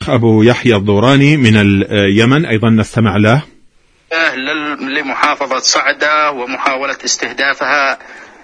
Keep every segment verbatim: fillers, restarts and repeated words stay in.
الأخ أبو يحيى الضوراني من اليمن أيضا نستمع له. لمحافظة صعدة ومحاولة استهدافها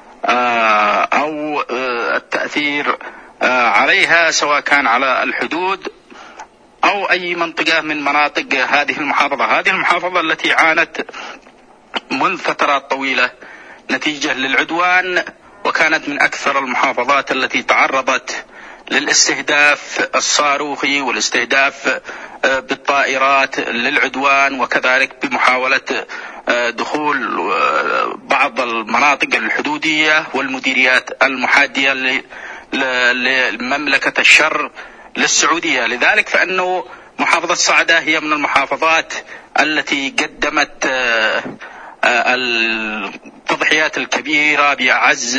أو التأثير عليها، سواء كان على الحدود أو أي منطقة من مناطق هذه المحافظة. هذه المحافظة التي عانت منذ فترات طويلة نتيجة للعدوان، وكانت من أكثر المحافظات التي تعرضت للاستهداف الصاروخي والاستهداف بالطائرات للعدوان، وكذلك بمحاولة دخول بعض المناطق الحدودية والمديريات المحادية لمملكة الشر للسعودية. لذلك فإنه محافظة صعدة هي من المحافظات التي قدمت التضحيات الكبيرة بأعز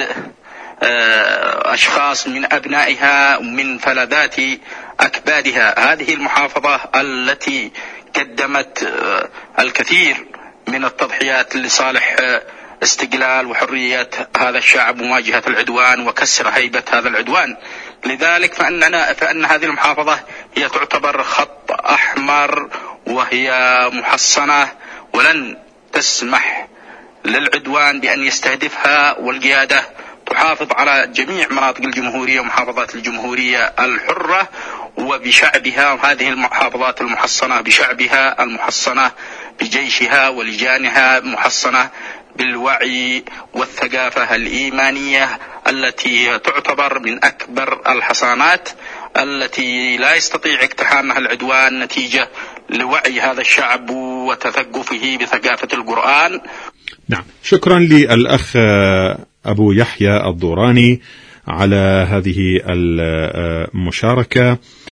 أشخاص من أبنائها ومن فلذات أكبادها. هذه المحافظة التي قدمت الكثير من التضحيات لصالح استقلال وحرية هذا الشعب ومواجهة العدوان وكسر هيبة هذا العدوان. لذلك فإننا فإن هذه المحافظة هي تعتبر خط أحمر، وهي محصنة ولن تسمح للعدوان بأن يستهدفها، والقيادة تحافظ على جميع مناطق الجمهورية ومحافظات الجمهورية الحرة وبشعبها. هذه المحافظات المحصنة بشعبها، المحصنة بجيشها ولجانها، محصنة بالوعي والثقافة الإيمانية التي تعتبر من أكبر الحصانات التي لا يستطيع اقتحامها العدوان نتيجة لوعي هذا الشعب وتثقفه بثقافة القرآن. نعم، شكرا للأخ أبو يحيى الضوراني على هذه المشاركة.